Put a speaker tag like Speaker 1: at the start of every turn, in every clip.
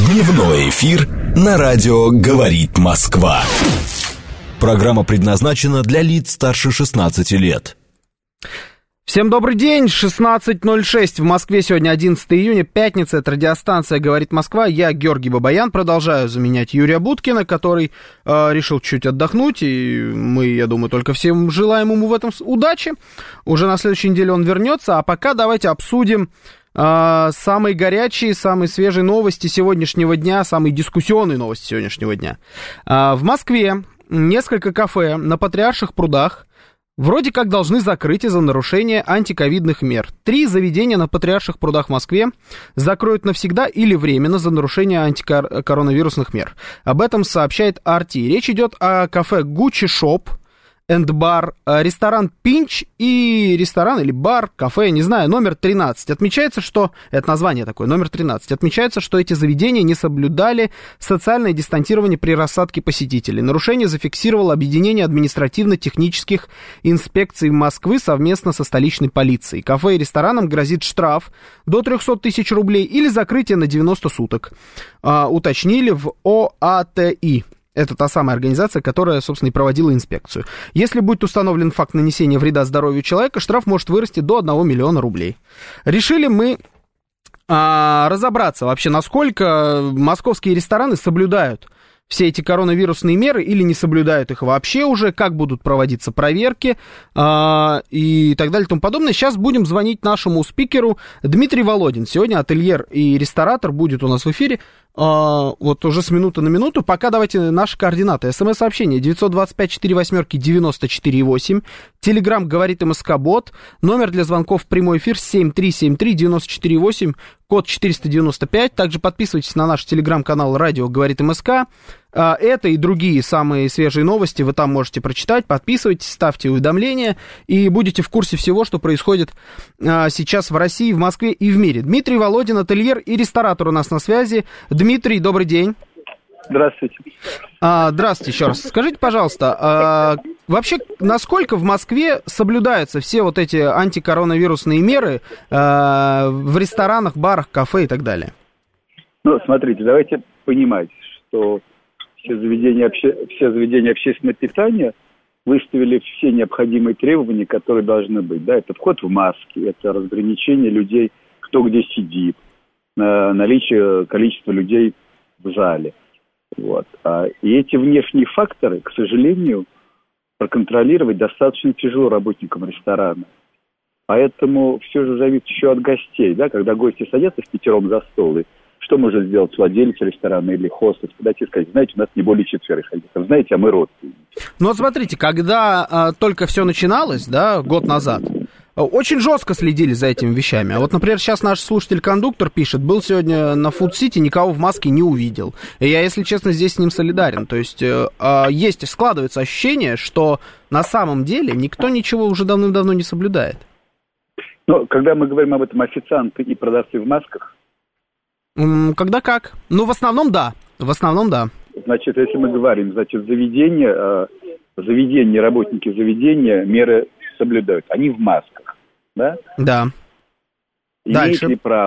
Speaker 1: Дневной эфир на радио «Говорит Москва». Программа предназначена для лиц старше 16 лет.
Speaker 2: Всем добрый день, 16:06 в Москве, сегодня 11 июня, пятница, это радиостанция «Говорит Москва», я Георгий Бабаян, продолжаю заменять Юрия Буткина, который решил чуть отдохнуть, и мы, я думаю, только всем желаем ему в этом удачи, уже на следующей неделе он вернется, а пока давайте обсудим самые горячие, самые свежие новости сегодняшнего дня, самые дискуссионные новости сегодняшнего дня. В Москве несколько кафе на Патриарших прудах вроде как должны закрыть из-за нарушения антиковидных мер. 3 заведения на Патриарших прудах в Москве закроют навсегда или временно за нарушение антикоронавирусных мер. Об этом сообщает RT. Речь идет о кафе Gucci Shop and Bar, ресторан Пинч и ресторан или бар, кафе, не знаю, номер 13. Отмечается, что... Это название такое, номер 13. Отмечается, что эти заведения не соблюдали социальное дистанцирование при рассадке посетителей. Нарушение зафиксировало Объединение административно-технических инспекций Москвы совместно со столичной полицией. Кафе и ресторанам грозит штраф до 300 тысяч рублей или закрытие на 90 суток. Уточнили в ОАТИ. Это та самая организация, которая, собственно, и проводила инспекцию. Если будет установлен факт нанесения вреда здоровью человека, штраф может вырасти до 1 миллиона рублей. Решили мы разобраться вообще, насколько московские рестораны соблюдают все эти коронавирусные меры или не соблюдают их вообще уже, как будут проводиться проверки и так далее и тому подобное. Сейчас будем звонить нашему спикеру Дмитрий Володин. Сегодня ательер и ресторатор будет у нас в эфире. Вот уже с минуты на минуту. Пока давайте наши координаты. СМС-сообщение 925-48-94-8. Телеграм «Говорит МСК-бот». Номер для звонков в прямой эфир 7373-94-8. Код 495. Также подписывайтесь на наш телеграм-канал «Радио Говорит МСК». Это и другие самые свежие новости вы там можете прочитать. Подписывайтесь, ставьте уведомления и будете в курсе всего, что происходит сейчас в России, в Москве и в мире. Дмитрий Володин, ательер и ресторатор у нас на связи. Дмитрий, добрый день.
Speaker 3: Здравствуйте.
Speaker 2: Здравствуйте еще раз. Скажите, пожалуйста, вообще, насколько в Москве соблюдаются все вот эти антикоронавирусные меры в ресторанах, барах, кафе и так далее?
Speaker 3: Ну, смотрите, давайте понимать, что все заведения общественного питания выставили все необходимые требования, которые должны быть. Да, это вход в маски, это разграничение людей, кто где сидит, наличие количества людей в зале. Вот. И эти внешние факторы, к сожалению, проконтролировать достаточно тяжело работникам ресторана. Поэтому все же зависит еще от гостей. Да? Когда гости садятся впятером за стол, и что может сделать владелец ресторана или хостес? Подойти и сказать, знаете, у нас не более 4 ходит. Знаете, а мы родственники.
Speaker 2: Ну вот смотрите, когда только все начиналось, да, год назад, очень жестко следили за этими вещами. А вот, например, сейчас наш слушатель-кондуктор пишет, был сегодня на Фуд-Сити, никого в маске не увидел. И я, если честно, здесь с ним солидарен. То есть, складывается ощущение, что на самом деле никто ничего уже давным-давно не соблюдает.
Speaker 3: Но когда мы говорим об этом, официанты и продавцы в масках?
Speaker 2: Когда как? Ну, в основном, да.
Speaker 3: Значит, если мы говорим, значит, заведения, работники заведения меры соблюдают. Они в масках, да?
Speaker 2: Да.
Speaker 3: Имеет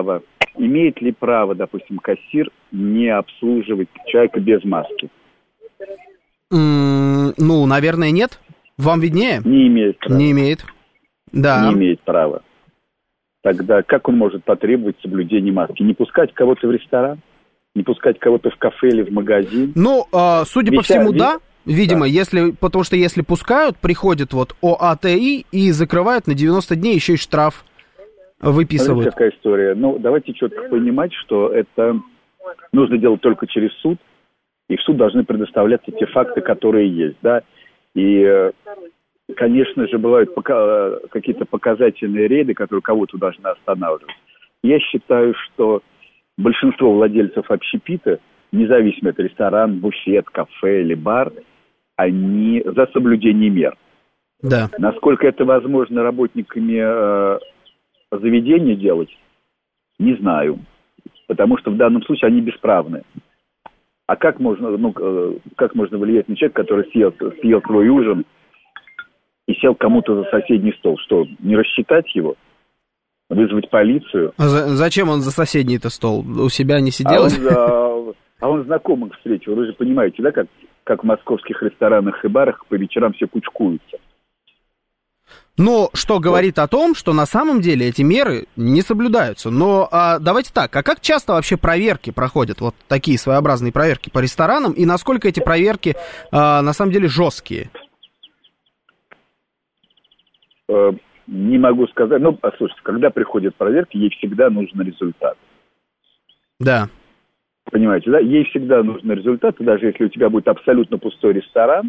Speaker 3: ли право, допустим, кассир не обслуживать человека без маски?
Speaker 2: Ну, наверное, нет. Вам виднее?
Speaker 3: Не имеет права.
Speaker 2: Не имеет. Да.
Speaker 3: Не имеет права. Тогда как он может потребовать соблюдения маски? Не пускать кого-то в ресторан? Не пускать кого-то в кафе или в магазин?
Speaker 2: Ну, судя по всему, да. Видимо, да. Потому что если пускают, приходит вот ОАТИ и закрывают на 90 дней, еще и штраф выписывают.
Speaker 3: Какая история. Ну, давайте четко понимать, что это нужно делать только через суд, и в суд должны предоставляться те факты, которые есть, да. И, конечно же, бывают какие-то показательные рейды, которые кого-то должны останавливать. Я считаю, что большинство владельцев общепита, независимо от ресторан, буфет, кафе или бар, они за соблюдение мер.
Speaker 2: Да.
Speaker 3: Насколько это возможно работниками заведения делать, не знаю. Потому что в данном случае они бесправны. А как можно влиять на человека, который съел свой ужин и сел кому-то за соседний стол? Что, не рассчитать его? вызвать полицию.
Speaker 2: Зачем он за соседний-то стол? У себя не сидел?
Speaker 3: А он знакомых встретил. Вы же понимаете, да, как в московских ресторанах и барах по вечерам все кучкуются.
Speaker 2: Ну, что говорит о том, что на самом деле эти меры не соблюдаются. Но давайте так, а как часто вообще проверки проходят, вот такие своеобразные проверки по ресторанам, и насколько эти проверки на самом деле жесткие?
Speaker 3: Не могу сказать. Ну, послушайте, когда приходят проверки, ей всегда нужен результат.
Speaker 2: Да.
Speaker 3: Понимаете, да? Ей всегда нужен результат, и даже если у тебя будет абсолютно пустой ресторан,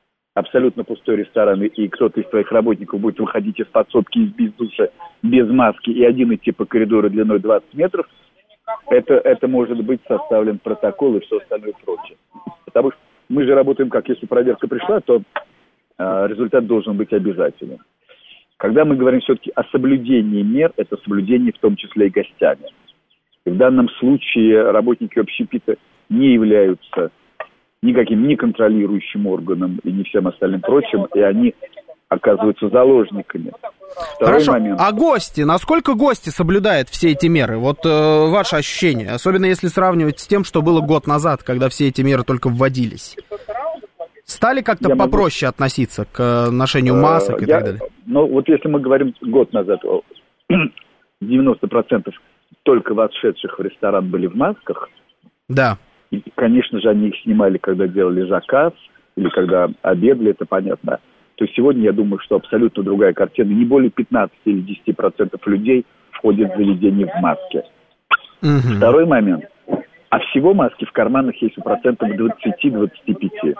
Speaker 3: и кто-то из твоих работников будет выходить из подсобки, без душа, без маски, и один идти по коридору длиной 20 метров, это может быть составлен протокол и все остальное прочее. Потому что мы же работаем как, если проверка пришла, то результат должен быть обязательным. Когда мы говорим все-таки о соблюдении мер, это соблюдение в том числе и гостями. И в данном случае работники общепита не являются никаким неконтролирующим органом и не всем остальным прочим, и они оказываются заложниками.
Speaker 2: Хорошо, момент. А гости? Насколько гости соблюдают все эти меры? Вот ваше ощущение, особенно если сравнивать с тем, что было год назад, когда все эти меры только вводились. Стали как-то попроще относиться к ношению масок и так далее?
Speaker 3: Ну, вот если мы говорим год назад, 90% только вошедших в ресторан были в масках.
Speaker 2: Да.
Speaker 3: И, конечно же, они их снимали, когда делали заказ или когда обедали, это понятно. То сегодня, я думаю, что абсолютно другая картина. Не более 15 или 10% людей входят в заведение в маске. Угу. Второй момент. А всего маски в карманах есть у процентов 20-25.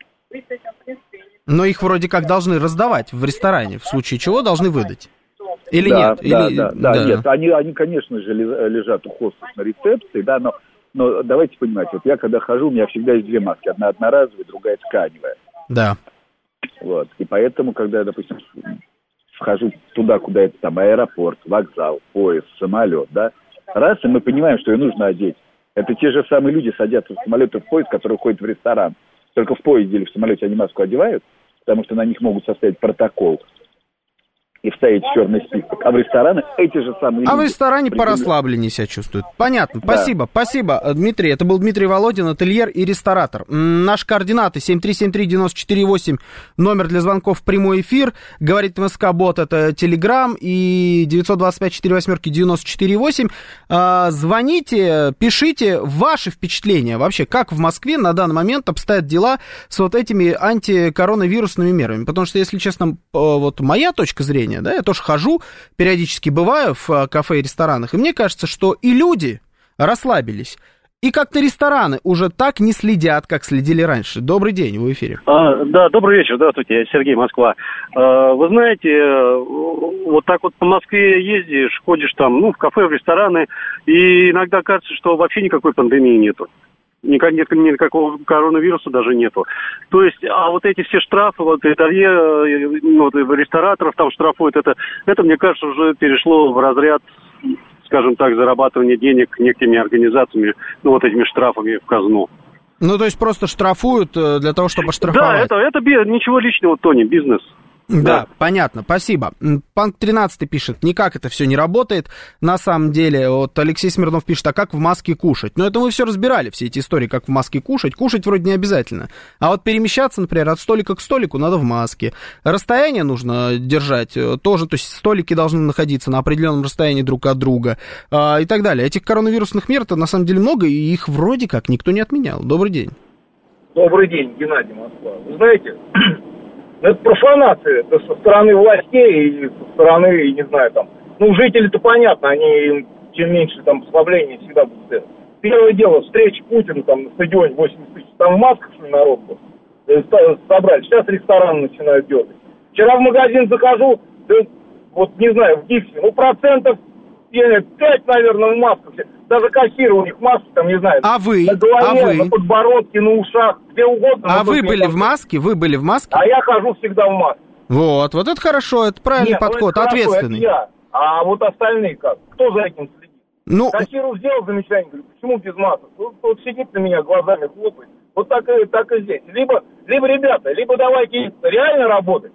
Speaker 2: Но их вроде как должны раздавать в ресторане, в случае чего должны выдать. Или
Speaker 3: да,
Speaker 2: нет?
Speaker 3: Да, нет. Они, конечно же, лежат у хостов на рецепции, да, но давайте понимать, вот я когда хожу, у меня всегда есть две маски. Одна одноразовая, другая тканевая.
Speaker 2: Да.
Speaker 3: Вот. И поэтому, когда я, допустим, вхожу туда, куда это там аэропорт, вокзал, поезд, самолет, да, раз, и мы понимаем, что ее нужно одеть. Это те же самые люди садятся в самолет и в поезд, которые ходят в ресторан. Только в поезде или в самолете они маску одевают, потому что на них могут составить протокол и вставить в черный список. А в ресторанах эти же самые люди...
Speaker 2: А в ресторане порасслабленнее себя чувствуют. Понятно. Да. Спасибо, Дмитрий. Это был Дмитрий Володин, ательер и ресторатор. Наши координаты 7373948, номер для звонков в прямой эфир. Говорит МСК-бот, это Телеграм, и 925-48-94-8. Звоните, пишите ваши впечатления. Вообще, как в Москве на данный момент обстоят дела с вот этими антикоронавирусными мерами. Потому что, если честно, вот моя точка зрения, да, я тоже хожу, периодически бываю в кафе и ресторанах, и мне кажется, что и люди расслабились, и как-то рестораны уже так не следят, как следили раньше. Добрый день, вы в эфире.
Speaker 4: Да, добрый вечер, здравствуйте, я Сергей, Москва. Вы знаете, вот так вот по Москве ездишь, ходишь там, в кафе, в рестораны, и иногда кажется, что вообще никакой пандемии нету. Никакого коронавируса даже нету. То есть, а вот эти все штрафы, вот рестораторов там штрафуют, это, мне кажется, уже перешло в разряд, скажем так, зарабатывания денег некими организациями, вот этими штрафами в казну.
Speaker 2: Ну, то есть просто штрафуют для того, чтобы оштрафовать?
Speaker 4: Да, это ничего личного, Тони, бизнес.
Speaker 2: Да, понятно, спасибо. Панк 13 пишет, никак это все не работает. На самом деле, вот Алексей Смирнов пишет, а как в маске кушать? Ну, это мы все разбирали, все эти истории, как в маске кушать. Кушать вроде не обязательно. А вот перемещаться, например, от столика к столику надо в маске. Расстояние нужно держать тоже, то есть столики должны находиться на определенном расстоянии друг от друга и так далее. Этих коронавирусных мер-то на самом деле много, и их вроде как никто не отменял. Добрый день.
Speaker 5: Добрый день, Геннадий, Москва. Вы знаете... Это профанация со стороны властей и со стороны, не знаю, там... жители-то понятно, они чем меньше там послабления всегда будут делать. Первое дело, встреча Путина там на стадионе 80 тысяч, там в масках, что ли, народ был, собрали. Сейчас рестораны начинают дергать. Вчера в магазин захожу, вот не знаю, в гипсе, процентов 5, наверное, в масках. Даже кассиры у них маски, там, не знаю,
Speaker 2: на
Speaker 5: голове, на подбородке, на ушах, где угодно.
Speaker 2: А вы были в маске? Вы были в маске?
Speaker 5: А я хожу всегда в маске.
Speaker 2: Вот это хорошо, это правильный подход,
Speaker 5: это
Speaker 2: ответственный.
Speaker 5: Это я. А вот остальные как? Кто за этим следит? Кассиру сделал замечание, говорю, почему без масок? Вот сидит на меня, глазами хлопает. Вот так и здесь. Либо, ребята, либо давайте реально работать,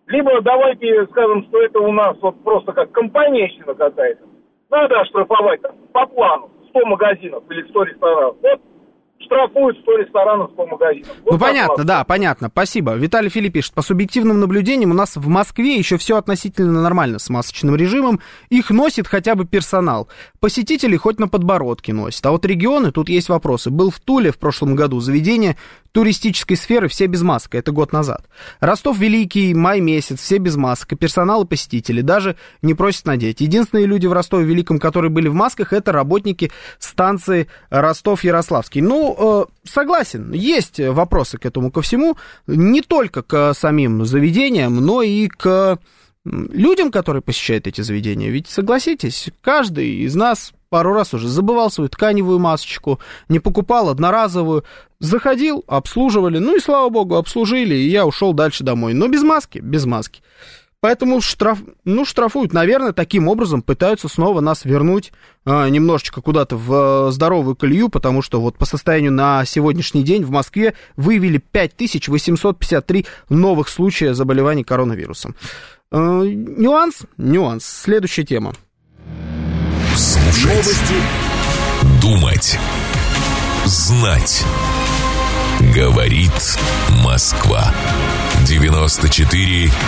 Speaker 5: Либо давайте скажем, что это у нас вот просто как компанейщина какая-то. Надо оштрафовать там, по плану 100 магазинов или 100 ресторанов. Вот штрафуют 100 ресторанов, 100 магазинов. Вот
Speaker 2: ну, понятно, да, понятно, спасибо. Виталий Филипп пишет, по субъективным наблюдениям у нас в Москве еще все относительно нормально с масочным режимом. Их носит хотя бы персонал. Посетители хоть на подбородке носят. А вот регионы, тут есть вопросы. Был в Туле в прошлом году заведение туристической сферы, все без масок, это год назад. Ростов Великий, май месяц, все без масок, и персонал, и посетители, даже не просят надеть. Единственные люди в Ростове Великом, которые были в масках, это работники станции Ростов-Ярославский. Ну, согласен, есть вопросы к этому ко всему, не только к самим заведениям, но и к людям, которые посещают эти заведения. Ведь, согласитесь, каждый из нас пару раз уже забывал свою тканевую масочку, не покупал одноразовую, заходил, обслуживали, ну и, слава богу, обслужили, и я ушел дальше домой. Но без маски, без маски. Поэтому штрафуют, наверное, таким образом пытаются снова нас вернуть немножечко куда-то в здоровую колею, потому что вот по состоянию на сегодняшний день в Москве выявили 5853 новых случая заболеваний коронавирусом. Нюанс. Следующая тема.
Speaker 1: Слушать. Новости. Думать. Знать. Говорит Москва. 94,8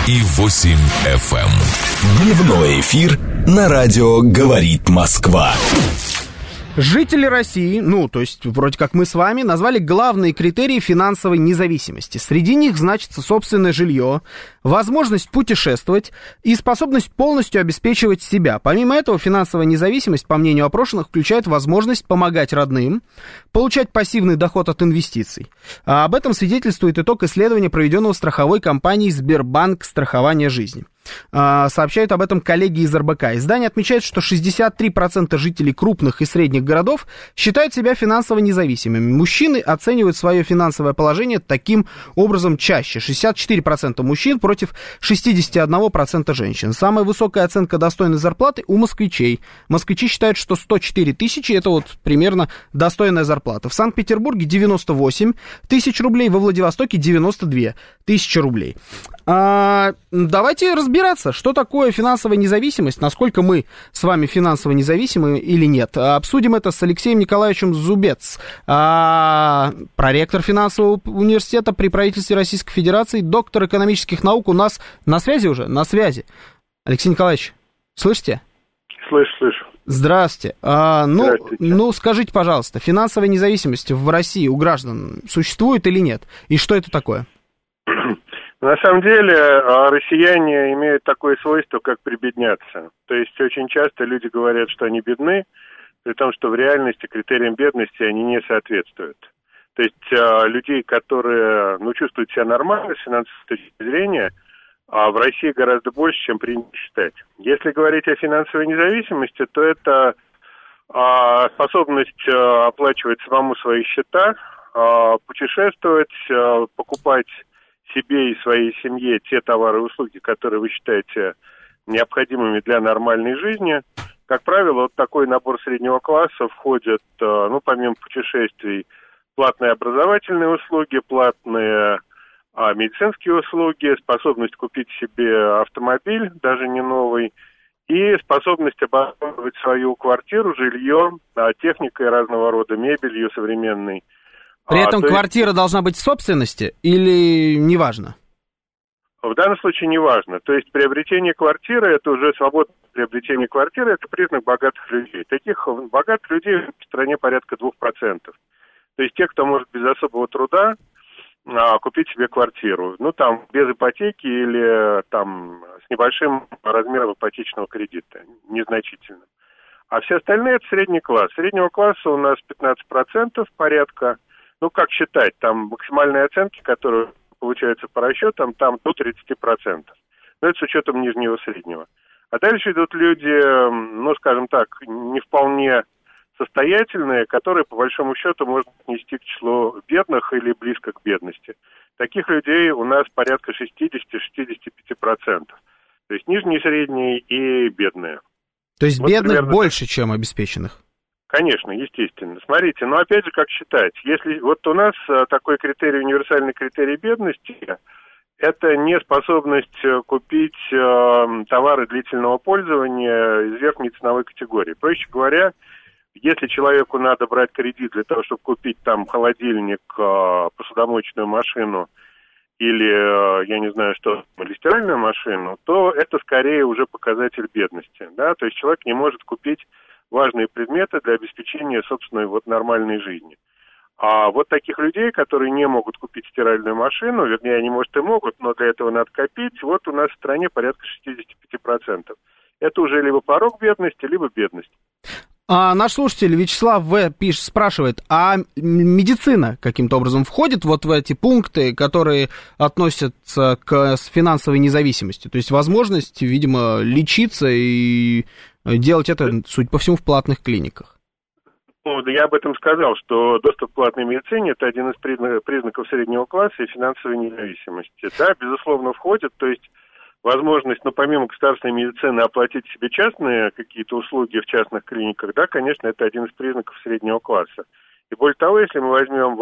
Speaker 1: FM. Дневной эфир на радио «Говорит Москва».
Speaker 2: Жители России, ну, то есть, вроде как мы с вами, назвали главные критерии финансовой независимости. Среди них значится собственное жилье, возможность путешествовать и способность полностью обеспечивать себя. Помимо этого, финансовая независимость, по мнению опрошенных, включает возможность помогать родным, получать пассивный доход от инвестиций. А об этом свидетельствует итог исследования, проведенного страховой компанией «Сбербанк страхование жизни». Сообщают об этом коллеги из РБК. Издание отмечает, что 63% жителей крупных и средних городов считают себя финансово независимыми. Мужчины оценивают свое финансовое положение таким образом чаще. 64% мужчин против 61% женщин. Самая высокая оценка достойной зарплаты у москвичей. Москвичи считают, что 104 тысячи – это вот примерно достойная зарплата. В Санкт-Петербурге 98 тысяч рублей, во Владивостоке 92 тысячи рублей. Давайте разбираться, что такое финансовая независимость, насколько мы с вами финансово независимы или нет. Обсудим это с Алексеем Николаевичем Зубец, проректор финансового университета при правительстве Российской Федерации, доктор экономических наук. У нас на связи уже? На связи. Алексей Николаевич, слышите?
Speaker 6: Слышу.
Speaker 2: Здравствуйте. Ну, скажите, пожалуйста, финансовая независимость в России у граждан существует или нет? И что это такое?
Speaker 6: На самом деле, россияне имеют такое свойство, как прибедняться. То есть, очень часто люди говорят, что они бедны, при том, что в реальности критериям бедности они не соответствуют. То есть, людей, которые, чувствуют себя нормально с финансовой точки зрения, в России гораздо больше, чем принято считать. Если говорить о финансовой независимости, то это способность оплачивать самому свои счета, путешествовать, покупать себе и своей семье те товары и услуги, которые вы считаете необходимыми для нормальной жизни. Как правило, вот такой набор среднего класса входит, помимо путешествий, платные образовательные услуги, платные медицинские услуги, способность купить себе автомобиль, даже не новый, и способность оборудовать свою квартиру, жилье, техникой разного рода, мебелью современной.
Speaker 2: При этом квартира должна быть в собственности или неважно?
Speaker 6: В данном случае неважно. То есть приобретение квартиры, это уже свободное приобретение квартиры, это признак богатых людей. Таких богатых людей в стране порядка 2%. То есть те, кто может без особого труда купить себе квартиру. Без ипотеки или с небольшим размером ипотечного кредита, незначительно. А все остальные это средний класс. Среднего класса у нас 15% порядка. Как считать, максимальные оценки, которые получаются по расчетам, до 30%. Но это с учетом нижнего среднего. А дальше идут люди, не вполне состоятельные, которые, по большому счету, можно отнести к числу бедных или близко к бедности. Таких людей у нас порядка 60-65%. То есть нижние, средние и бедные.
Speaker 2: То есть бедных примерно больше, чем обеспеченных?
Speaker 6: Конечно, естественно. Смотрите, опять же, как считать? Если вот у нас такой критерий, универсальный критерий бедности, это неспособность купить товары длительного пользования из верхней ценовой категории. Проще говоря, если человеку надо брать кредит для того, чтобы купить там холодильник, посудомоечную машину или, я не знаю что, или стиральную машину, то это скорее уже показатель бедности. Да? То есть человек не может купить важные предметы для обеспечения собственной нормальной жизни. А вот таких людей, которые не могут купить стиральную машину, вернее, они, может, и могут, но для этого надо копить, вот у нас в стране порядка 65%. Это уже либо порог бедности, либо бедность.
Speaker 2: Наш слушатель Вячеслав В. спрашивает, а медицина каким-то образом входит вот в эти пункты, которые относятся к финансовой независимости? То есть возможность, видимо, лечиться и делать это, судя по всему, в платных клиниках.
Speaker 6: Ну, я об этом сказал, что доступ к платной медицине – это один из признаков среднего класса и финансовой независимости. Да, безусловно, входит, то есть возможность, помимо государственной медицины, оплатить себе частные какие-то услуги в частных клиниках, да, конечно, это один из признаков среднего класса. И более того, если мы возьмем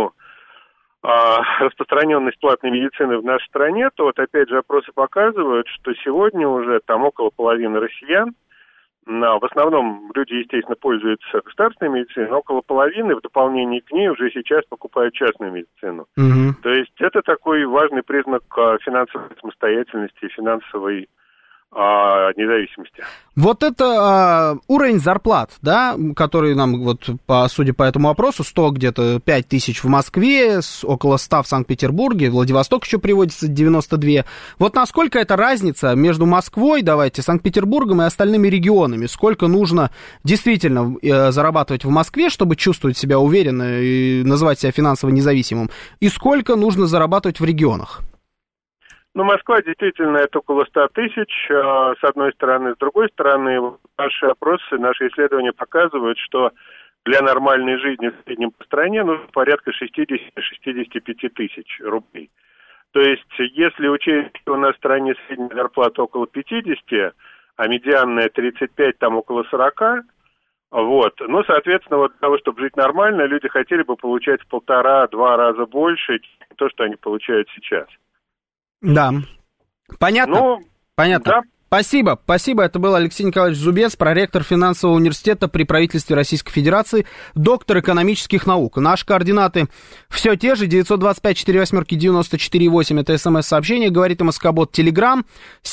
Speaker 6: распространенность платной медицины в нашей стране, то опять же опросы показывают, что сегодня уже там около половины россиян, в основном люди, естественно, пользуются государственной медициной, но около половины в дополнение к ней уже сейчас покупают частную медицину. То есть это такой важный признак финансовой самостоятельности и финансовой независимости.
Speaker 2: Вот это уровень зарплат, да, который нам, судя по этому опросу, 100 где-то 5 тысяч в Москве, около 100 в Санкт-Петербурге, Владивосток еще приводится 92. Вот насколько это разница между Москвой, Санкт-Петербургом и остальными регионами? Сколько нужно действительно зарабатывать в Москве, чтобы чувствовать себя уверенно и называть себя финансово независимым? И сколько нужно зарабатывать в регионах?
Speaker 6: Москва действительно это около 100 тысяч, с одной стороны. С другой стороны, наши опросы, наши исследования показывают, что для нормальной жизни в среднем по стране нужно порядка 60-65 тысяч рублей. То есть, если учесть, что у нас в стране средняя зарплата около 50, а медианная 35, там около 40, соответственно, для того, чтобы жить нормально, люди хотели бы получать в 1,5-2 раза больше, чем то, что они получают сейчас.
Speaker 2: Да, понятно. Понятно.
Speaker 6: Да.
Speaker 2: Спасибо. Это был Алексей Николаевич Зубец, проректор финансового университета при правительстве Российской Федерации, доктор экономических наук. Наши координаты все те же, 925-48-94-8, это смс-сообщение, говорит МСК-бот, Телеграм,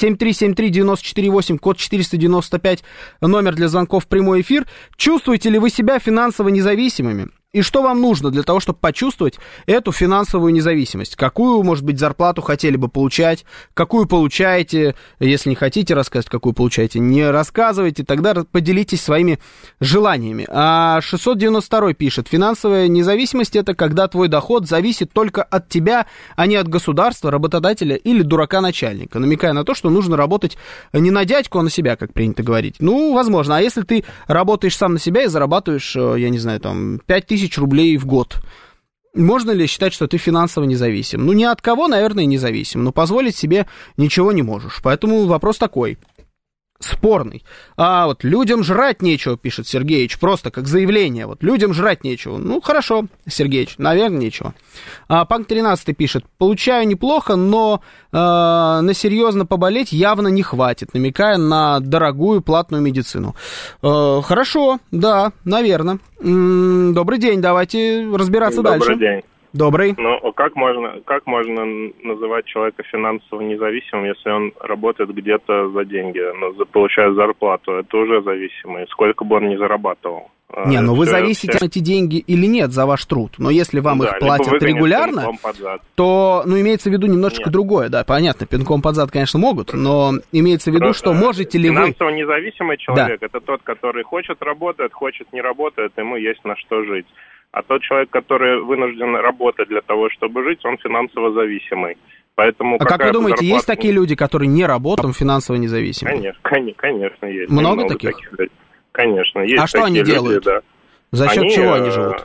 Speaker 2: 7373948, код 495, номер для звонков в прямой эфир. Чувствуете ли вы себя финансово независимыми? И что вам нужно для того, чтобы почувствовать эту финансовую независимость? Какую, может быть, зарплату хотели бы получать? Какую получаете? Если не хотите рассказать, какую получаете, не рассказывайте. Тогда поделитесь своими желаниями. 692 пишет. Финансовая независимость – это когда твой доход зависит только от тебя, а не от государства, работодателя или дурака-начальника. Намекая на то, что нужно работать не на дядьку, а на себя, как принято говорить. Возможно. А если ты работаешь сам на себя и зарабатываешь, 5000 рублей в год. Можно ли считать, что ты финансово независим? Ни от кого, наверное, не зависим, но позволить себе ничего не можешь. Поэтому вопрос такой, спорный. Людям жрать нечего, пишет Сергеич, просто как заявление. Людям жрать нечего. Хорошо, Сергеич, наверное, нечего. Панк 13 пишет, получаю неплохо, но на серьезно поболеть явно не хватит, намекая на дорогую платную медицину. Хорошо, да, наверное. Добрый день, давайте разбираться дальше.
Speaker 7: Добрый день.
Speaker 2: Добрый.
Speaker 7: Как можно называть человека финансово независимым, если он работает где-то за деньги, получает зарплату? Это уже зависимый, сколько бы он ни зарабатывал.
Speaker 2: Вы зависите эти деньги или нет за ваш труд. Но если вам их платят регулярно, то, имеется в виду немножечко другое. Да, понятно, пинком под зад, конечно, могут, но имеется в виду, что можете ли вы...
Speaker 7: Финансово независимый человек, это тот, который хочет работать, хочет не работает, ему есть на что жить. А тот человек, который вынужден работать для того, чтобы жить, он финансово зависимый. Поэтому
Speaker 2: как вы думаете, есть такие люди, которые не работают, финансово независимы?
Speaker 7: Конечно, есть.
Speaker 2: Много таких
Speaker 7: людей. Конечно, есть.
Speaker 2: А что они делают?
Speaker 7: Да.
Speaker 2: За счет чего они живут?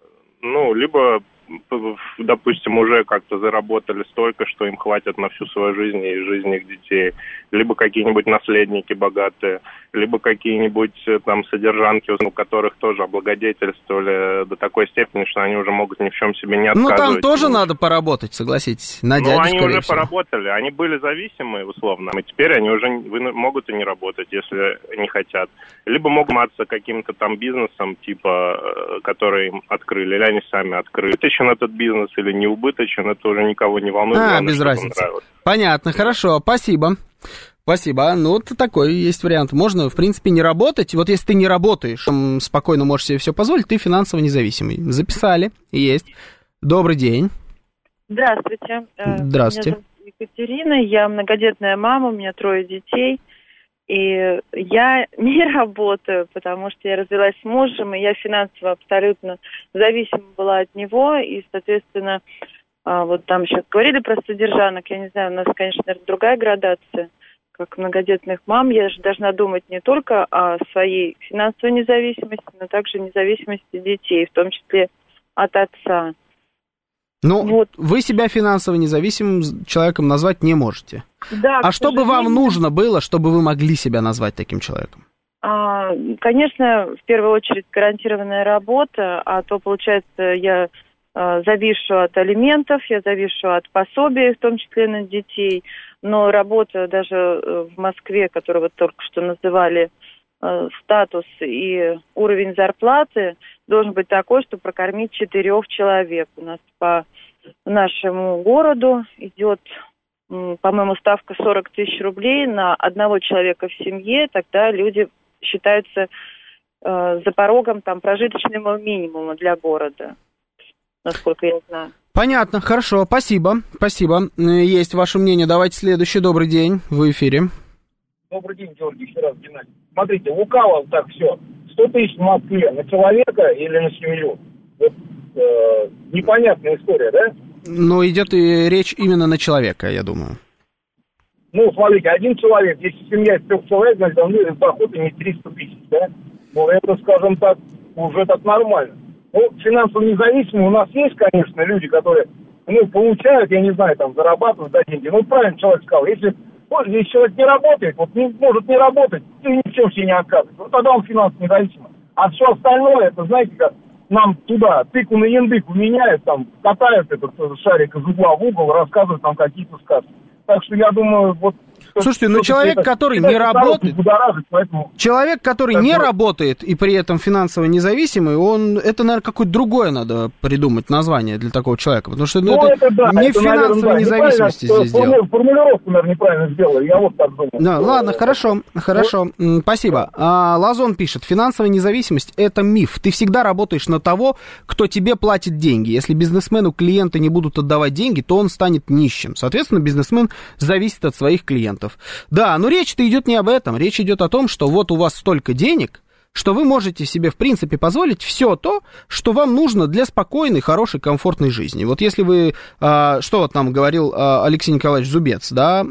Speaker 7: Либо, допустим, уже как-то заработали столько, что им хватит на всю свою жизнь и жизнь их детей. Либо какие-нибудь наследники богатые. либо какие-нибудь там содержанки, у которых тоже облагодетельствовали до такой степени, что они уже могут ни в чем себе не отказывать.
Speaker 2: Ну, там тоже надо поработать, согласитесь, на дядю,
Speaker 7: они уже
Speaker 2: всего.
Speaker 7: поработали, они были зависимы, условно, и теперь они уже могут и не работать, если не хотят. Либо могут заниматься каким-то там бизнесом, типа, который им открыли, или они сами открыли. Убыточен этот бизнес или не убыточен, это уже никого не волнует. Главное,
Speaker 2: без разницы. Понятно, хорошо, спасибо. Спасибо. Ну, вот такой есть вариант. Можно, в принципе, не работать. Вот если ты не работаешь, спокойно можешь себе все позволить, ты финансово независимый. Записали. Есть. Добрый день.
Speaker 8: Здравствуйте.
Speaker 2: Здравствуйте.
Speaker 8: Меня зовут Екатерина, я многодетная мама, у меня 3 детей. И я не работаю, потому что я развелась с мужем, и я финансово абсолютно зависима была от него. И, соответственно, вот там сейчас говорили про содержанок. Я не знаю, у нас, конечно, наверное, другая градация. Как многодетных мам, я же должна думать не только о своей финансовой независимости, но также независимости детей, в том числе от отца.
Speaker 2: Ну, вот. Вы себя финансово независимым человеком назвать не можете.
Speaker 8: Да,
Speaker 2: а что бы вам нужно было, чтобы вы могли себя назвать таким человеком?
Speaker 8: Конечно, в первую очередь гарантированная работа, а то, получается, я завишу от алиментов, я завишу от пособий, в том числе на детей. Но работа даже в Москве, которую вот только что называли, статус и уровень зарплаты должен быть такой, чтобы прокормить 4 человек. У нас по нашему городу идет, по-моему, ставка 40 тысяч рублей на одного человека в семье. Тогда люди считаются за порогом там прожиточного минимума для города, насколько я знаю.
Speaker 2: Понятно, хорошо, спасибо. Есть ваше мнение. Давайте следующий. Добрый день, в эфире.
Speaker 5: Добрый день, Георгий, еще раз, Геннадий. Смотрите, лукаво так все. 100 тысяч в Москве на человека или на семью? Вот, непонятная история, да?
Speaker 2: Ну, идет и речь именно на человека, я думаю.
Speaker 5: Ну, смотрите, один человек, если семья из 3 человек, значит, он доход имеет 300 тысяч, да? Ну, это, скажем так, уже так нормально. Ну, финансово независимые у нас есть, конечно, люди, которые, получают, я не знаю, там, зарабатывают за деньги. Ну, правильно человек сказал, если человек не работает, вот не может не работать, и ни в чем себе не отказывает, вот тогда он финансово независимый. А все остальное, это, знаете, как нам туда тыку на яндыку меняют, там, катают этот шарик из угла в угол, рассказывают нам какие-то сказки. Так что я думаю, вот...
Speaker 2: Слушайте, человек, который не работает, человек, который не работает и при этом финансово независимый, это, наверное, какое-то другое надо придумать название для такого человека, потому что не в финансовой независимости здесь дело.
Speaker 5: Формулировку, наверное, неправильно сделал, я вот так думаю.
Speaker 2: Да, ладно, хорошо, спасибо. Лазон пишет, финансовая независимость – это миф. Ты всегда работаешь на того, кто тебе платит деньги. Если бизнесмену клиенты не будут отдавать деньги, то он станет нищим. Соответственно, бизнесмен зависит от своих клиентов. Да, но речь-то идет не об этом. Речь идет о том, что вот у вас столько денег, что вы можете себе, в принципе, позволить все то, что вам нужно для спокойной, хорошей, комфортной жизни. Вот если вы, что вот нам говорил Алексей Николаевич Зубец, да,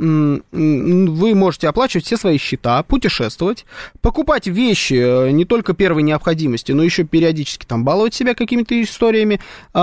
Speaker 2: вы можете оплачивать все свои счета, путешествовать, покупать вещи не только первой необходимости, но еще периодически там баловать себя какими-то историями,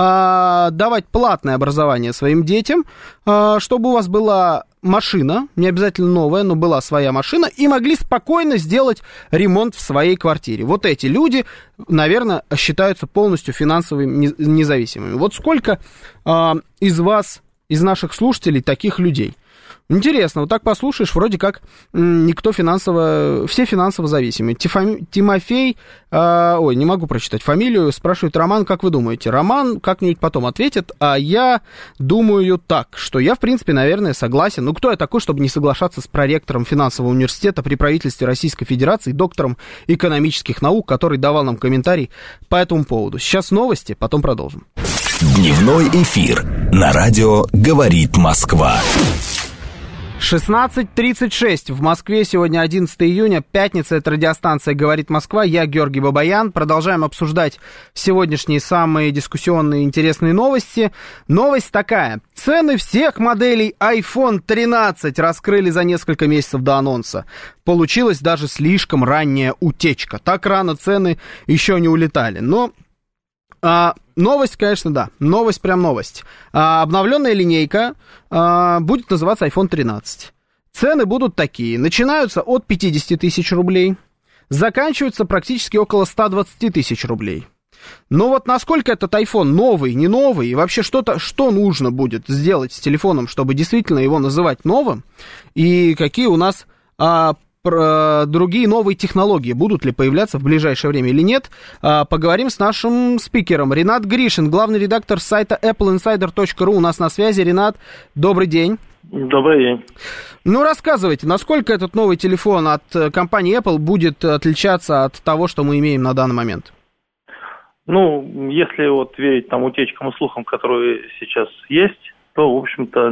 Speaker 2: давать платное образование своим детям, чтобы у вас была машина, не обязательно новая, но была своя машина, и могли спокойно сделать ремонт в своей квартире. Вот эти люди, наверное, считаются полностью финансово независимыми. Вот сколько из вас, из наших слушателей, таких людей? Интересно, вот так послушаешь, вроде как никто все финансово зависимые. Тимофей, не могу прочитать фамилию, спрашивает Роман, как вы думаете? Роман как-нибудь потом ответит, а я думаю так, что я, в принципе, наверное, согласен. Ну, кто я такой, чтобы не соглашаться с проректором финансового университета при правительстве Российской Федерации, доктором экономических наук, который давал нам комментарий по этому поводу. Сейчас новости, потом продолжим.
Speaker 1: Дневной эфир на радио «Говорит Москва».
Speaker 2: 16:36 в Москве, сегодня 11 июня, пятница, это радиостанция «Говорит Москва», я Георгий Бабаян. Продолжаем обсуждать сегодняшние самые дискуссионные интересные новости. Новость такая, цены всех моделей iPhone 13 раскрыли за несколько месяцев до анонса. Получилась даже слишком ранняя утечка, так рано цены еще не улетали, но... Новость, конечно, да. Новость, прям новость. Обновленная линейка будет называться iPhone 13. Цены будут такие. Начинаются от 50 тысяч рублей. заканчиваются практически около 120 тысяч рублей. Но вот насколько этот iPhone новый, не новый, и вообще что нужно будет сделать с телефоном, чтобы действительно его называть новым, и какие у нас другие новые технологии будут ли появляться в ближайшее время или нет, поговорим с нашим спикером. Ренат Гришин, главный редактор сайта appleinsider.ru у нас на связи. Ренат, добрый день.
Speaker 9: Добрый день.
Speaker 2: Ну, рассказывайте, насколько этот новый телефон от компании Apple будет отличаться от того, что мы имеем на данный момент?
Speaker 9: Ну, если вот верить там утечкам и слухам, которые сейчас есть, то, в общем-то,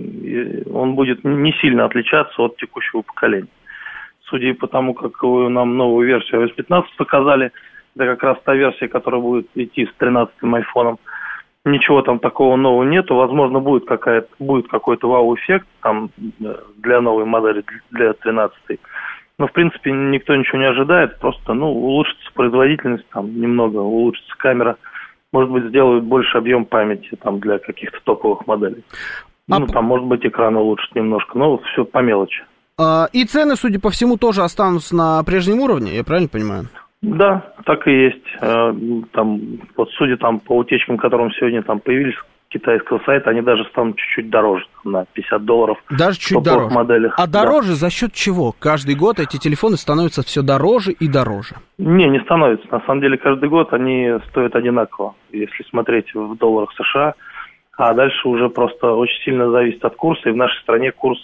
Speaker 9: он будет не сильно отличаться от текущего поколения. Судя по тому, как вы нам новую версию iOS 15 показали, это как раз та версия, которая будет идти с 13-м айфоном. Ничего там такого нового нету. Возможно, будет какой-то вау-эффект там для новой модели, для 13-й. Но, в принципе, никто ничего не ожидает. Просто, улучшится производительность, там немного улучшится камера. Может быть, сделают больше объем памяти там для каких-то топовых моделей. Там, может быть, экран улучшит немножко, но все по мелочи.
Speaker 2: И цены, судя по всему, тоже останутся на прежнем уровне, я правильно понимаю?
Speaker 9: Да, так и есть. Там, вот судя там по утечкам, которым сегодня там появились китайского сайта, они даже станут чуть-чуть дороже, на $50.
Speaker 2: Даже чуть дороже.
Speaker 9: Моделях.
Speaker 2: А дороже за счет чего? Каждый год эти телефоны становятся все дороже и дороже.
Speaker 9: Не становятся. На самом деле, каждый год они стоят одинаково, если смотреть в долларах США. А дальше уже просто очень сильно зависит от курса, и в нашей стране курс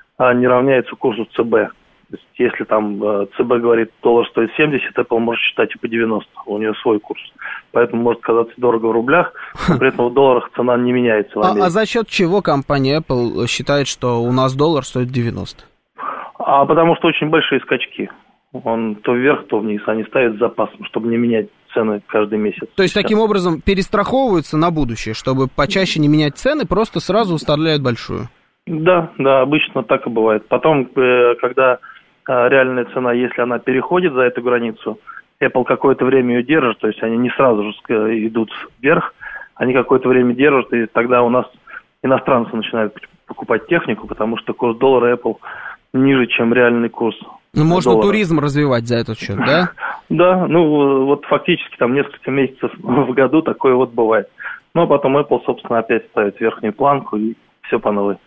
Speaker 9: не равняется курсу ЦБ. То есть, если там ЦБ говорит, доллар стоит 70, Apple может считать по 90, у нее свой курс. Поэтому может казаться дорого в рублях, но при этом в долларах цена не меняется.
Speaker 2: А за счет чего компания Apple считает, что у нас доллар стоит 90?
Speaker 9: Потому что очень большие скачки. Он то вверх, то вниз. Они ставят с запасом, чтобы не менять цены каждый месяц.
Speaker 2: То есть, таким образом, перестраховываются на будущее, чтобы почаще не менять цены, просто сразу выставляют большую?
Speaker 9: Да, обычно так и бывает. Потом, когда реальная цена, если она переходит за эту границу, Apple какое-то время ее держит, то есть они не сразу же идут вверх, они какое-то время держат, и тогда у нас иностранцы начинают покупать технику, потому что курс доллара Apple ниже, чем реальный курс
Speaker 2: можно
Speaker 9: доллара.
Speaker 2: Туризм развивать за этот счет, да?
Speaker 9: Да, вот фактически там несколько месяцев в году такое вот бывает. Но потом Apple, собственно, опять ставит верхнюю планку, и все по новой.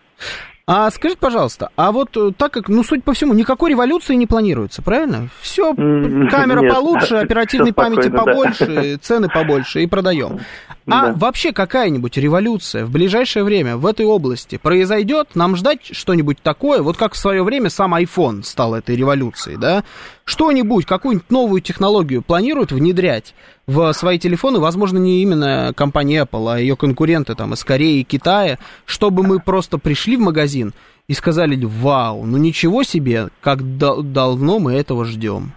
Speaker 2: А скажите, пожалуйста, а вот так как, судя по всему, никакой революции не планируется, правильно? Все, камера получше, оперативной памяти побольше, цены побольше и продаем. А вообще какая-нибудь революция в ближайшее время в этой области произойдет? Нам ждать что-нибудь такое? Вот как в свое время сам iPhone стал этой революцией, да? Что-нибудь, какую-нибудь новую технологию планируют внедрять в свои телефоны, возможно, не именно компания Apple, а ее конкуренты там из Кореи и Китая, чтобы мы просто пришли в магазин и сказали: вау, ничего себе, как давно мы этого ждем.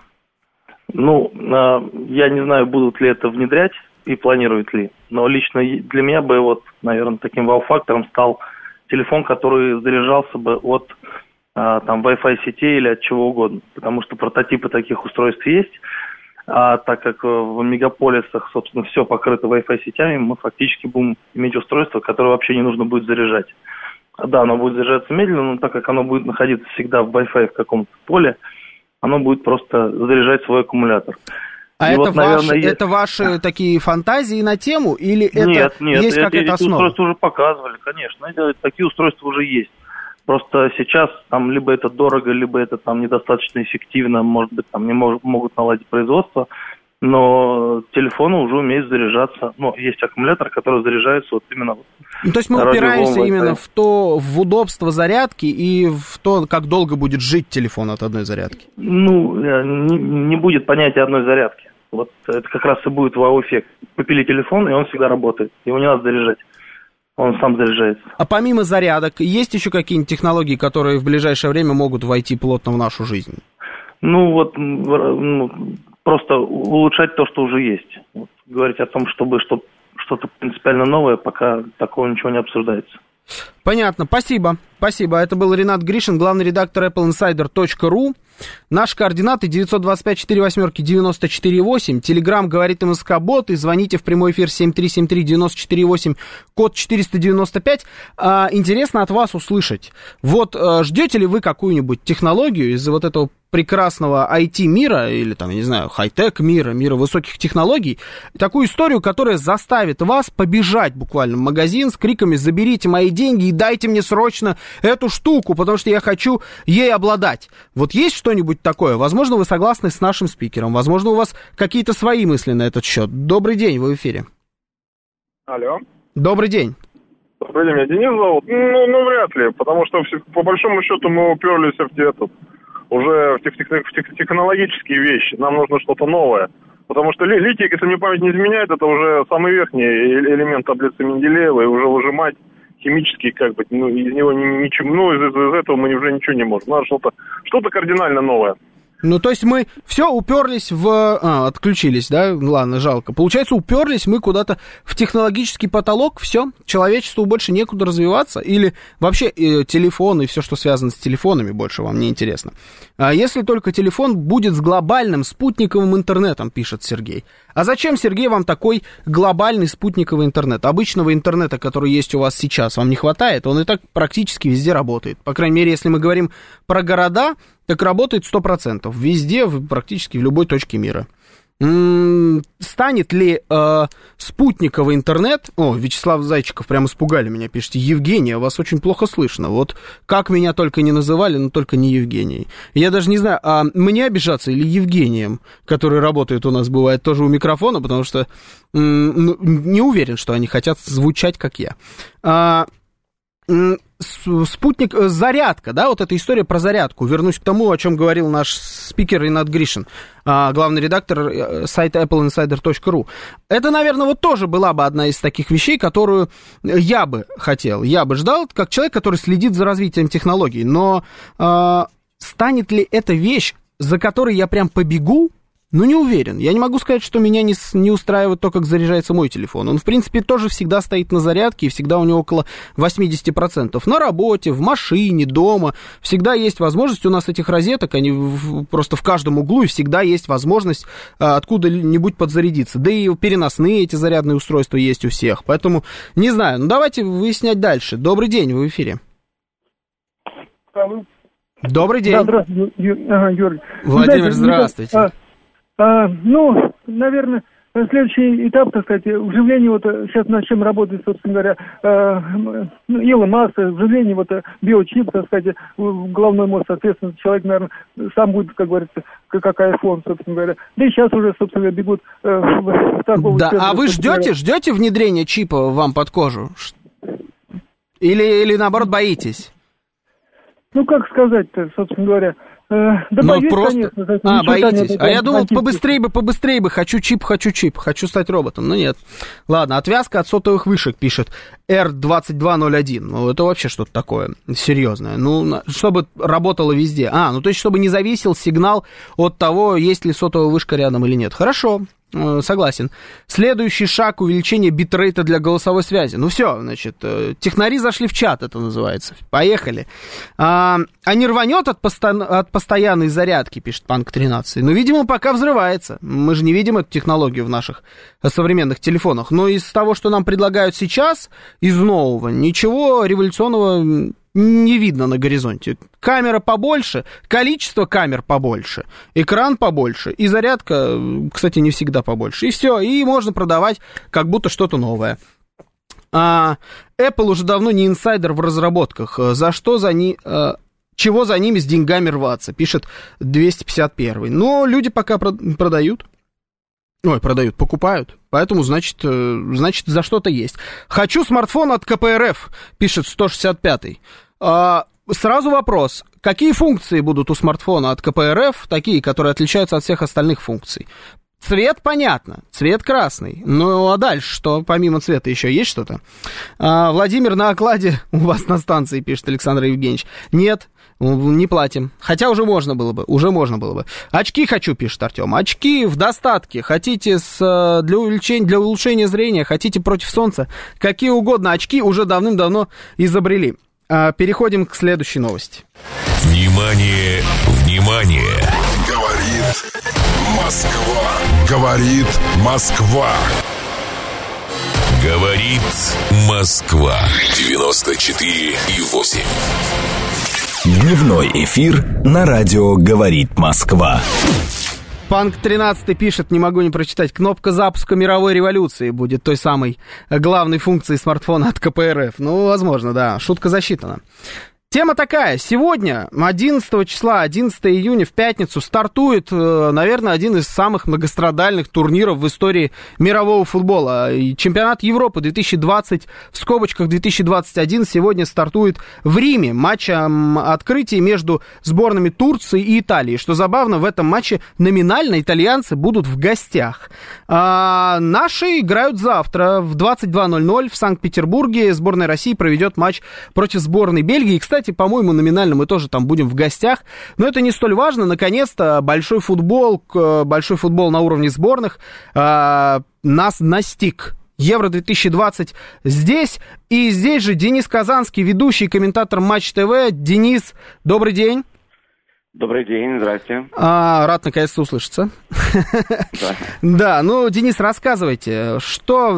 Speaker 9: Я не знаю, будут ли это внедрять и планируют ли, но лично для меня бы наверное, таким вау-фактором стал телефон, который заряжался бы от Wi-Fi сетей или от чего угодно, потому что прототипы таких устройств есть. А так как в мегаполисах, собственно, все покрыто Wi-Fi сетями, мы фактически будем иметь устройство, которое вообще не нужно будет заряжать. Да, оно будет заряжаться медленно, но так как оно будет находиться всегда в Wi-Fi в каком-то поле, оно будет просто заряжать свой аккумулятор.
Speaker 2: А это ваши такие фантазии на тему, или это есть какая-то основа?
Speaker 9: Эти устройства уже показывали, конечно. Такие устройства уже есть. Просто сейчас там либо это дорого, либо это там недостаточно эффективно, может быть, там не могут наладить производство, но телефоны уже умеют заряжаться. Есть аккумулятор, который заряжается вот именно...
Speaker 2: то есть мы упираемся именно в удобство зарядки и в то, как долго будет жить телефон от одной зарядки?
Speaker 9: Не будет понятия одной зарядки. Вот это как раз и будет вау-эффект. Купили телефон, и он всегда работает. Его не надо заряжать. Он сам заряжается. А
Speaker 2: помимо зарядок, есть еще какие-нибудь технологии, которые в ближайшее время могут войти плотно в нашу жизнь?
Speaker 9: Просто улучшать то, что уже есть. Говорить о том, чтобы что-то принципиально новое, пока такого ничего не обсуждается.
Speaker 2: Понятно, спасибо. Это был Ренат Гришин, главный редактор appleinsider.ru. Наши координаты 925-48-94-8. Телеграм говорит МСК-бот. И звоните в прямой эфир 7373-94-8, код 495. Интересно от вас услышать. Вот ждете ли вы какую-нибудь технологию из вот этого прекрасного IT-мира, или там, я не знаю, хай-тек мира высоких технологий, такую историю, которая заставит вас побежать буквально в магазин с криками «заберите мои деньги и дайте мне срочно эту штуку, потому что я хочу ей обладать». Вот есть что-нибудь такое? Возможно, вы согласны с нашим спикером, возможно, у вас какие-то свои мысли на этот счет. Добрый день, вы в эфире.
Speaker 10: Алло.
Speaker 2: Добрый день.
Speaker 10: Добрый день, меня Денис зовут. Ну, вряд ли, потому что по большому счету мы уперлись уже в технологические вещи. Нам нужно что-то новое. Потому что литий, если мне память не изменяет, это уже самый верхний элемент таблицы Менделеева, и уже выжимать химически, из него ничего, из этого мы уже ничего не можем. Надо что-то кардинально новое.
Speaker 2: Ну, то есть мы все уперлись отключились, да? Ладно, жалко. Получается, уперлись мы куда-то в технологический потолок, все, человечеству больше некуда развиваться? Или вообще телефон и все, что связано с телефонами, больше вам не интересно? А если только телефон будет с глобальным спутниковым интернетом, пишет Сергей. А зачем, Сергей, вам такой глобальный спутниковый интернет? Обычного интернета, который есть у вас сейчас, вам не хватает? Он и так практически везде работает. По крайней мере, если мы говорим про города, так работает 100%. Везде, практически в любой точке мира. Станет ли спутниковый интернет... О, Вячеслав Зайчиков, прям испугали меня, пишите. Евгения, вас очень плохо слышно. Вот как меня только не называли, но только не Евгенией. Я даже не знаю, мне обижаться или Евгением, который работает у нас, бывает тоже у микрофона, потому что не уверен, что они хотят звучать, как я. Спутник, зарядка, да, вот эта история про зарядку. Вернусь к тому, о чем говорил наш спикер Ренат Гришин, главный редактор сайта appleinsider.ru. Это, наверное, вот тоже была бы одна из таких вещей, которую я бы ждал, как человек, который следит за развитием технологий. Но станет ли эта вещь, за которой я прям побегу? Ну, не уверен. Я не могу сказать, что меня не устраивает то, как заряжается мой телефон. Он, в принципе, тоже всегда стоит на зарядке, и всегда у него около 80%. На работе, в машине, дома. Всегда есть возможность у нас этих розеток, они просто в каждом углу, и всегда есть возможность откуда-нибудь подзарядиться. Да и переносные эти зарядные устройства есть у всех. Поэтому, не знаю, давайте выяснять дальше. Добрый день, вы в эфире. Добрый день.
Speaker 11: Да, здравствуйте, Юрий.
Speaker 2: Владимир, здравствуйте.
Speaker 11: Наверное, следующий этап, так сказать, вживление, вот сейчас над чем работает, собственно говоря, Илон Маск, вживление, биочип, так сказать, в головной мозг, соответственно, человек, наверное, сам будет, как говорится, как iPhone, собственно говоря. Да и сейчас уже, собственно говоря, бегут в торговую сферу.
Speaker 2: Да, а вы ждете внедрения чипа вам под кожу? Или наоборот, боитесь?
Speaker 11: Ну, как сказать-то, собственно говоря. Да боюсь,
Speaker 2: просто...
Speaker 11: конечно.
Speaker 2: Боитесь. Я думал, побыстрее бы, хочу чип, хочу стать роботом. Но нет. Ладно, отвязка от сотовых вышек, пишет R2201. Ну, это вообще что-то такое серьезное. Ну, чтобы работало везде. То есть, чтобы не зависел сигнал от того, есть ли сотовая вышка рядом или нет. Хорошо. Согласен. Следующий шаг — увеличение битрейта для голосовой связи. Ну все, значит, технари зашли в чат, это называется. Поехали. Не рванет от постоянной зарядки, пишет Панк 13. Ну, видимо, пока взрывается. Мы же не видим эту технологию в наших современных телефонах. Но из того, что нам предлагают сейчас, из нового, ничего революционного не видно на горизонте. Камера побольше, количество камер побольше, экран побольше, и зарядка, кстати, не всегда побольше. И все, и можно продавать как будто что-то новое. Apple уже давно не инсайдер в разработках. Чего за ними с деньгами рваться, пишет 251. Но люди пока продают. Покупают. Поэтому, значит, за что-то есть. Хочу смартфон от КПРФ, пишет 165-й. Сразу вопрос. Какие функции будут у смартфона от КПРФ, такие, которые отличаются от всех остальных функций? Цвет понятно, цвет красный. Ну, а дальше что? Помимо цвета еще есть что-то? Владимир, на окладе у вас на станции, пишет Александр Евгеньевич. Нет, не платим. Хотя уже можно было бы. Очки хочу, пишет Артем. Очки в достатке. Хотите для улучшения зрения, хотите против солнца. Какие угодно очки уже давным-давно изобрели. Переходим к следующей новости.
Speaker 12: Внимание, внимание! Говорит Москва. Говорит Москва. 94,8.
Speaker 1: Дневной эфир на радио «Говорит Москва».
Speaker 2: Панк 13 пишет, не могу не прочитать, кнопка запуска мировой революции будет той самой главной функцией смартфона от КПРФ. Ну, возможно, да, шутка засчитана. Тема такая. Сегодня, 11 числа, 11 июня, в пятницу, стартует, наверное, один из самых многострадальных турниров в истории мирового футбола. Чемпионат Европы 2020, в скобочках 2021, сегодня стартует в Риме. Матч открытия между сборными Турции и Италии. Что забавно, в этом матче номинально итальянцы будут в гостях. Наши играют завтра в 22:00 в Санкт-Петербурге. Сборная России проведет матч против сборной Бельгии. Кстати, по-моему, номинально мы тоже там будем в гостях. Но это не столь важно. Наконец-то большой футбол на уровне сборных нас настиг. Евро-2020 здесь. И здесь же Денис Казанский, ведущий, комментатор Матч ТВ. Денис, добрый день.
Speaker 13: Добрый день, здрасте.
Speaker 2: Рад наконец-то услышаться. Да, ну, Денис, рассказывайте, что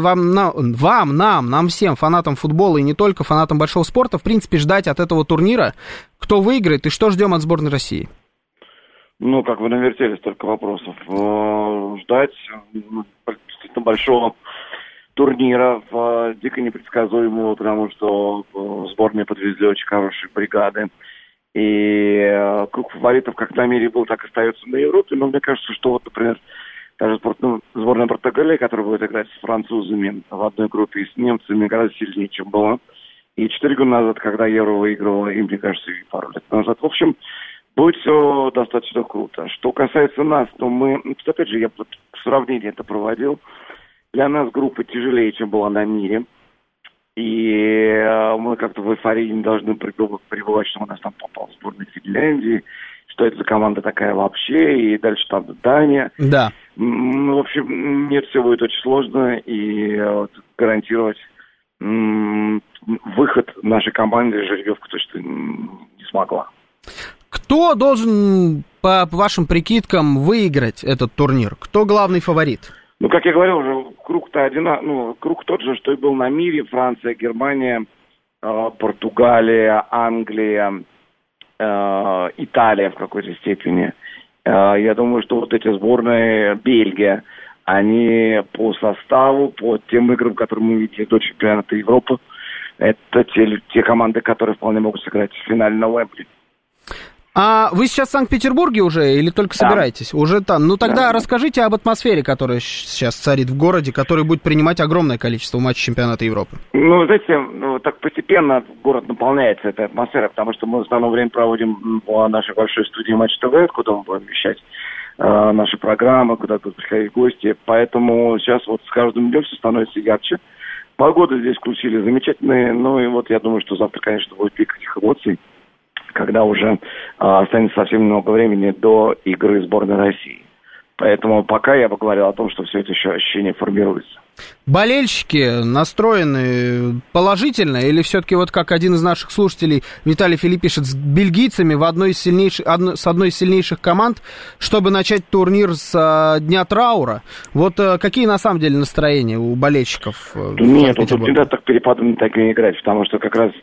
Speaker 2: нам всем, фанатам футбола и не только, фанатам большого спорта, в принципе, ждать от этого турнира, кто выиграет и что ждем от сборной России?
Speaker 13: Ну, как вы навертели столько вопросов. Ждать действительно большого турнира, дико непредсказуемого, потому что сборные подвезли очень хорошие бригады. И круг фаворитов как на мире был, так и остается на Европе. Но мне кажется, что вот, например, даже сборная Португалии, которая будет играть с французами в одной группе и с немцами, гораздо сильнее, чем была. И 4 года назад, когда Евро выигрывала, и, мне кажется, и пару лет назад. В общем, будет все достаточно круто. Что касается нас, то мы, опять же, я сравнение это проводил. Для нас группа тяжелее, чем была на мире. И мы как-то в эйфории не должны пребывать, что у нас там попала сборная Финляндии, что это за команда такая вообще, и дальше там Дания.
Speaker 2: Да.
Speaker 13: Ну, в общем, нет, все будет очень сложно, и гарантировать выход нашей команды жеребьевка точно не смогла.
Speaker 2: Кто должен, по вашим прикидкам, выиграть этот турнир? Кто главный фаворит?
Speaker 13: Ну, как я говорил уже, круг тот же, что и был на мире. Франция, Германия, Португалия, Англия, Италия в какой-то степени. Я думаю, что вот эти сборные, Бельгия, они по составу, по тем играм, которые мы видели до чемпионата Европы, это те команды, которые вполне могут сыграть в финале на Уэмбли.
Speaker 2: А вы сейчас в Санкт-Петербурге уже или только собираетесь? Уже там. Ну тогда расскажите об атмосфере, которая сейчас царит в городе, который будет принимать огромное количество матчей чемпионата Европы.
Speaker 13: Ну, знаете, так постепенно город наполняется этой атмосферой, потому что мы в основное время проводим в нашей большой студии Матч ТВ, куда мы будем вещать наши программы, куда будут приходить гости. Поэтому сейчас вот с каждым днем все становится ярче. Погоду здесь включили замечательные. Ну и вот я думаю, что завтра, конечно, будет пик этих эмоций, когда уже останется совсем немного времени до игры сборной России. Поэтому пока я бы говорил о том, что все это еще ощущение формируется.
Speaker 2: Болельщики настроены положительно или все-таки вот как один из наших слушателей, Виталий Филипп, пишет, с бельгийцами с одной из сильнейших команд, чтобы начать турнир с Дня траура? Вот какие на самом деле настроения у болельщиков?
Speaker 13: Нет, вот тут не надо так перепадами такими играть, потому что как раз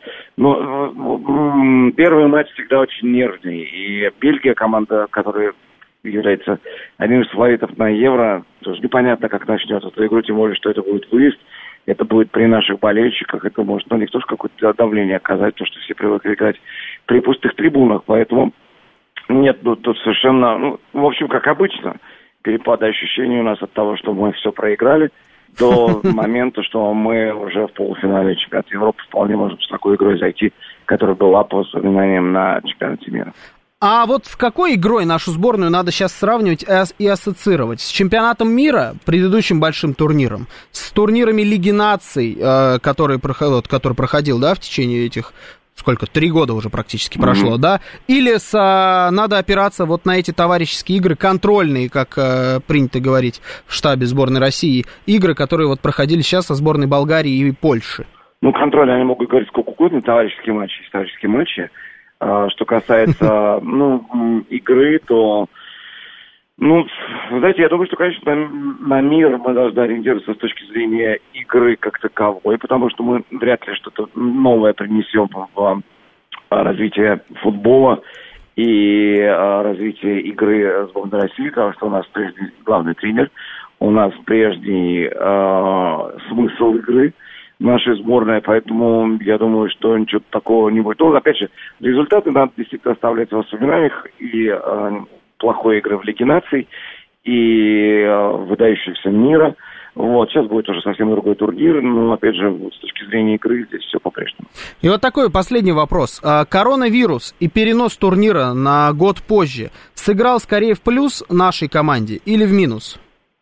Speaker 13: первый матч всегда очень нервный. И Бельгия, команда, которая является одним из фаворитов на Евро, тоже непонятно, как начнется эту игру, тем более, что это будет выезд, это будет при наших болельщиках, это может на них тоже какое-то давление оказать, потому что все привыкли играть при пустых трибунах, поэтому нет, тут совершенно, в общем, как обычно, перепады ощущений у нас от того, что мы все проиграли, до момента, что мы уже в полуфинале чемпионата Европы вполне можем с такой игрой зайти, которая была по воспоминаниям на чемпионате мира.
Speaker 2: А вот с какой игрой нашу сборную надо сейчас сравнивать и ассоциировать? С чемпионатом мира, предыдущим большим турниром, с турнирами Лиги наций, который проходил, да, в течение этих, 3 года уже практически прошло, да? Или надо опираться вот на эти товарищеские игры, контрольные, как принято говорить в штабе сборной России, игры, которые вот проходили сейчас со сборной Болгарии и Польши?
Speaker 13: Ну, контрольные, они могут говорить сколько угодно, товарищеские матчи. Что касается, игры, то, вы знаете, я думаю, что, конечно, на мир мы должны ориентироваться с точки зрения игры как таковой, потому что мы вряд ли что-то новое принесем в развитие футбола и развитие игры сборной России, потому что у нас прежний главный тренер, у нас прежний смысл игры нашей сборной, поэтому я думаю, что ничего такого не будет. Но, опять же, результаты надо действительно оставлять в воспоминаниях, и плохой игры в Лиге наций, и выдающихся мира. Вот, сейчас будет уже совсем другой турнир, но, опять же, с точки зрения игры здесь все по-прежнему.
Speaker 2: И вот такой последний вопрос. Коронавирус и перенос турнира на год позже сыграл скорее в плюс нашей команде или в минус?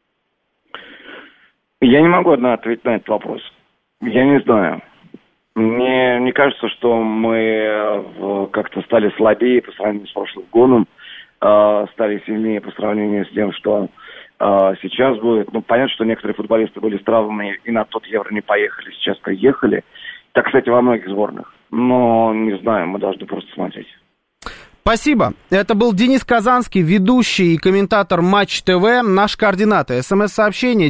Speaker 13: Я не могу одна ответить на этот вопрос. Я не знаю. Мне не кажется, что мы как-то стали слабее по сравнению с прошлым годом, стали сильнее по сравнению с тем, что сейчас будет. Понятно, что некоторые футболисты были с травмами и на тот Евро не поехали, сейчас приехали. Так, кстати, во многих сборных. Но, не знаю, мы должны просто смотреть.
Speaker 2: Спасибо. Это был Денис Казанский, ведущий и комментатор Матч ТВ. Наши координаты. СМС-сообщение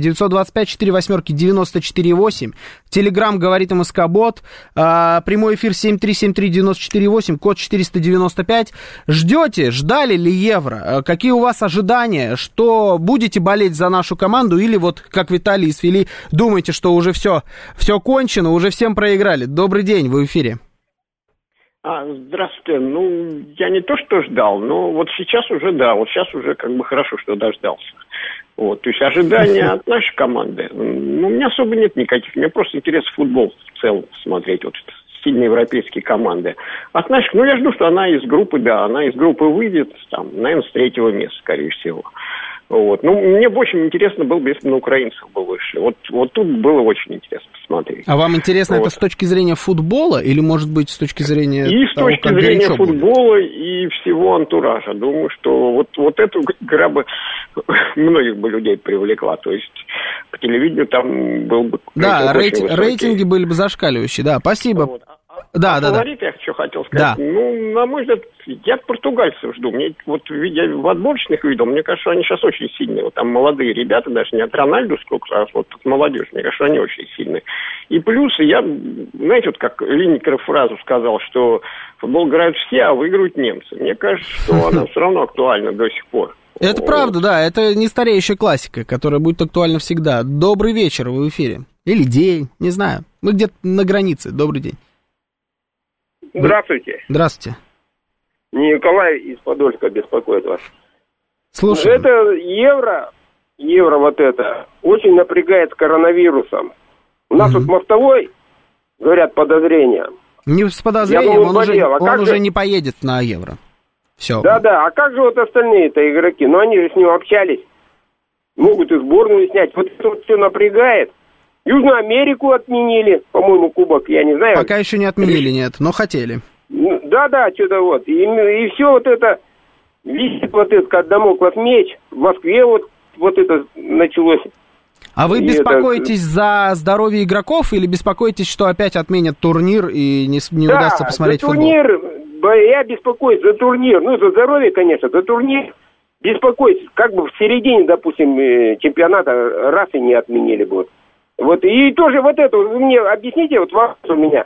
Speaker 2: 925-48-94-8. Телеграм говорит МСК-бот. Прямой эфир 7373948, код 495. Ждали ли Евро? Какие у вас ожидания? Что будете болеть за нашу команду? Или вот, как Виталий и Свели, думаете, что уже все кончено, уже всем проиграли? Добрый день, вы в эфире.
Speaker 14: Здравствуйте. Я не то что ждал, но вот сейчас уже, да, вот сейчас уже как бы хорошо, что дождался. Вот, то есть ожидания от нашей команды, у меня особо нет никаких, мне просто интересно футбол в целом смотреть, вот сильные европейские команды. От наших, я жду, что она из группы выйдет, наверное, с 3-го места, скорее всего. Вот. Мне больше интересно было бы, если бы на украинцев бы вышли. Вот тут было очень интересно посмотреть. А вам интересно это с точки зрения футбола или, может быть, с точки зрения и того, с точки зрения футбола будет? И всего антуража. Думаю, что вот эту игра бы многих бы людей привлекла. То есть по телевидению там был бы... Да, рейтинги были бы зашкаливающие. Да, спасибо. Вот. Фаворит, я что хотел сказать. Да. На мой взгляд, я португальцев жду. Мне я в отборочных видел, мне кажется, они сейчас очень сильные. Вот там молодые ребята, даже не от Рональду сколько, а вот от молодежи. Мне кажется, они очень сильные. И плюс, знаете, как Линникер фразу сказал, что футбол играют все, а выигрывают немцы. Мне кажется, что она все равно актуальна до сих пор. Это правда, да. Это не стареющая классика, которая будет актуальна всегда. Добрый вечер, вы в эфире. Или день, не знаю. Мы где-то на границе. Добрый день.
Speaker 15: Здравствуйте.
Speaker 2: Здравствуйте.
Speaker 15: Николай из Подольска беспокоит вас.
Speaker 2: Слушай.
Speaker 15: Это евро вот это, очень напрягает с коронавирусом. У нас тут мостовой, говорят, подозрения.
Speaker 2: Не с подозрением, он уже не поедет на евро. Все.
Speaker 15: Да, а как же вот остальные-то игроки? Они же с ним общались. Могут и сборную снять. Вот это вот все напрягает. Южную Америку отменили, по-моему, кубок, я не знаю.
Speaker 2: Пока еще не отменили, нет, но хотели.
Speaker 15: Да, что-то вот. И все вот это, висит вот это, как дамоклов меч. В Москве вот это началось.
Speaker 2: А вы беспокоитесь за здоровье игроков или беспокоитесь, что опять отменят турнир и не удастся посмотреть футбол?
Speaker 15: Я беспокоюсь за турнир. За здоровье, конечно, за турнир. Беспокоюсь, как бы в середине, допустим, чемпионата раз и не отменили бы. Вот, и тоже вот это, вы мне объясните, вот вопрос у меня.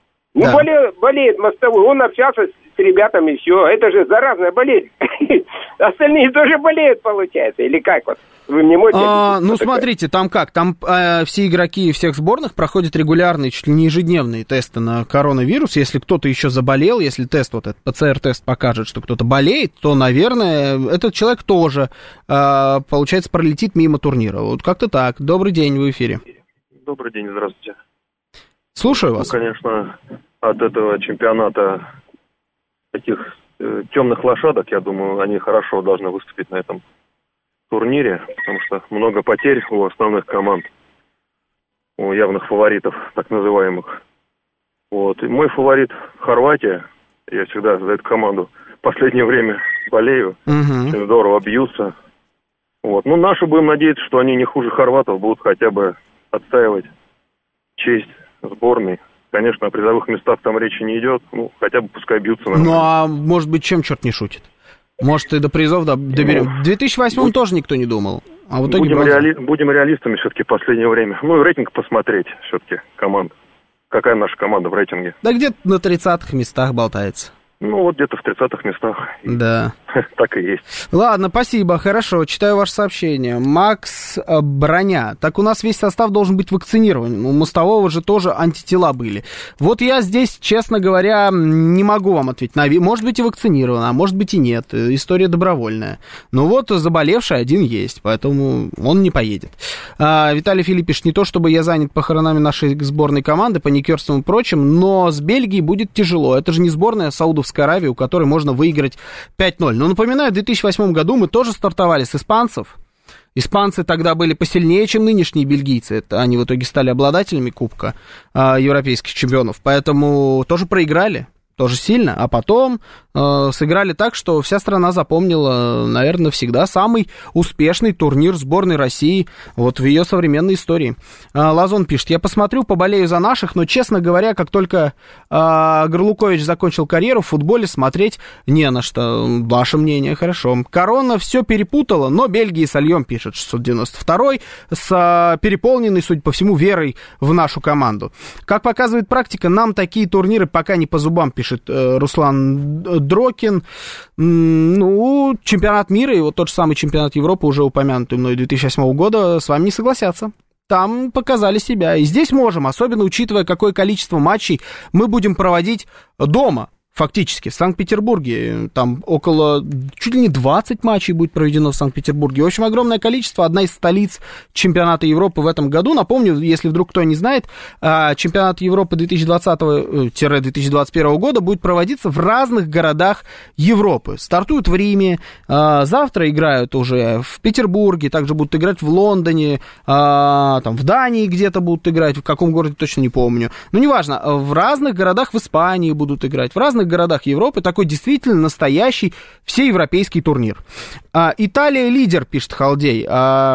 Speaker 15: Болеет мостовой, он общался с ребятами, все, это же заразная болезнь. Остальные тоже болеют, получается, или как вот? Вы мне можете объяснить?
Speaker 2: Смотрите, там как, там все игроки всех сборных проходят регулярные, чуть ли не ежедневные тесты на коронавирус. Если кто-то еще заболел, если тест, вот этот ПЦР-тест покажет, что кто-то болеет, то, наверное, этот человек тоже, получается, пролетит мимо турнира. Вот как-то так. Добрый день, вы в эфире.
Speaker 16: Добрый день, здравствуйте.
Speaker 2: Слушаю вас.
Speaker 16: Конечно, от этого чемпионата таких темных лошадок, я думаю, они хорошо должны выступить на этом турнире, потому что много потерь у основных команд, у явных фаворитов, так называемых. Вот. И мой фаворит Хорватия. Я всегда за эту команду в последнее время болею. Очень здорово бьются. Вот. Ну, наши будем надеяться, что они не хуже хорватов будут хотя бы отстаивать честь сборной. Конечно, о призовых местах там речи не идет. Ну, хотя бы пускай бьются нормально.
Speaker 2: Ну, а может быть, чем черт не шутит? Может, и до призов доберем. В 2008-м тоже никто не думал. А в итоге
Speaker 16: будем реалистами все-таки в последнее время. Ну, и рейтинг посмотреть все-таки команд. Какая наша команда в рейтинге?
Speaker 2: Да где-то на 30-х местах болтается.
Speaker 16: Ну, вот где-то в 30-х местах.
Speaker 2: Да.
Speaker 16: Так и есть.
Speaker 2: Ладно, спасибо, хорошо, читаю ваше сообщение. Макс Броня. Так у нас весь состав должен быть вакцинирован. У Мостового же тоже антитела были. Вот я здесь, честно говоря, не могу вам ответить. Может быть и вакцинирован, а может быть и нет. История добровольная. Но вот заболевший один есть, поэтому он не поедет. Виталий Филиппич, не то чтобы я занят похоронами нашей сборной команды, паникерством и прочим, но с Бельгией будет тяжело. Это же не сборная Саудовской Аравии, у которой можно выиграть 5-0. Но напоминаю, в 2008 году мы тоже стартовали с испанцев. Испанцы тогда были посильнее, чем нынешние бельгийцы. Это они в итоге стали обладателями Кубка европейских чемпионов. Поэтому тоже проиграли. Тоже сильно, а потом сыграли так, что вся страна запомнила, наверное, навсегда самый успешный турнир сборной России вот в ее современной истории. Лазон пишет: я посмотрю, поболею за наших, но, честно говоря, как только Горлукович закончил карьеру в футболе, смотреть не на что. Ваше мнение, хорошо. Корона все перепутала, но Бельгии сольем, пишет 692-й, с переполненной, судя по всему, верой в нашу команду. Как показывает практика, нам такие турниры пока не по зубам, пишет Руслан Дрокин. Ну, чемпионат мира и вот тот же самый чемпионат Европы, уже упомянутый мной 2008 года, с вами не согласятся. Там показали себя. И здесь можем, особенно учитывая, какое количество матчей мы будем проводить дома. Фактически, в Санкт-Петербурге, там около, чуть ли не 20 матчей будет проведено в Санкт-Петербурге. В общем, огромное количество, одна из столиц чемпионата Европы в этом году. Напомню, если вдруг кто не знает, чемпионат Европы 2020-2021 года будет проводиться в разных городах Европы. Стартуют в Риме, завтра играют уже в Петербурге, также будут играть в Лондоне, там в Дании где-то будут играть, в каком городе точно не помню. Но неважно, в разных городах в Испании будут играть, в разных городах Европы, такой действительно настоящий всеевропейский турнир. Италия лидер, пишет Халдей,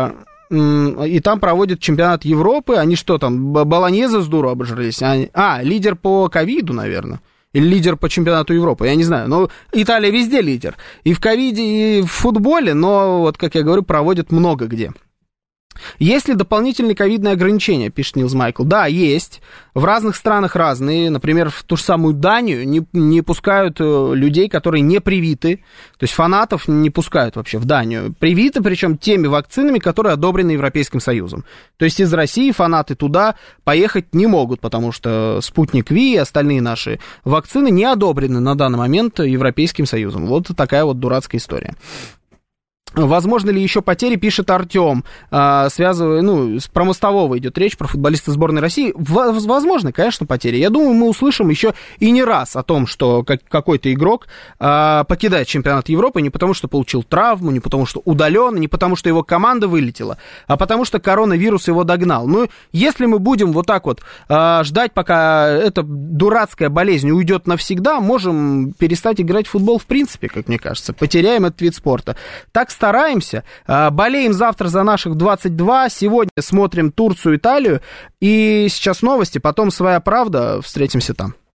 Speaker 2: и там проводят чемпионат Европы. Они что там, Болоньезе с дуру обожрались? Лидер по ковиду, наверное. Или лидер по чемпионату Европы, я не знаю. Но Италия везде лидер. И в ковиде, и в футболе, но, вот как я говорю, проводят много где. Есть ли дополнительные ковидные ограничения, пишет Нилс Майкл? Да, есть. В разных странах разные. Например, в ту же самую Данию не пускают людей, которые не привиты. То есть фанатов не пускают вообще в Данию. Привиты, причем теми вакцинами, которые одобрены Европейским Союзом. То есть из России фанаты туда поехать не могут, потому что Спутник Ви и остальные наши вакцины не одобрены на данный момент Европейским Союзом. Вот такая вот дурацкая история. Возможно ли еще потери, пишет Артем, связывая, про Мостового идет речь, про футболиста сборной России. Возможно, конечно, потери. Я думаю, мы услышим еще и не раз о том, что какой-то игрок покидает чемпионат Европы не потому, что получил травму, не потому, что удален, не потому, что его команда вылетела, а потому, что коронавирус его догнал. Ну, если мы будем вот так вот ждать, пока эта дурацкая болезнь уйдет навсегда, можем перестать играть в футбол в принципе, как мне кажется. Потеряем этот вид спорта. Так стараемся. Болеем завтра за наших 22. Сегодня смотрим Турцию, Италию. И сейчас новости, потом «Своя правда». Встретимся там.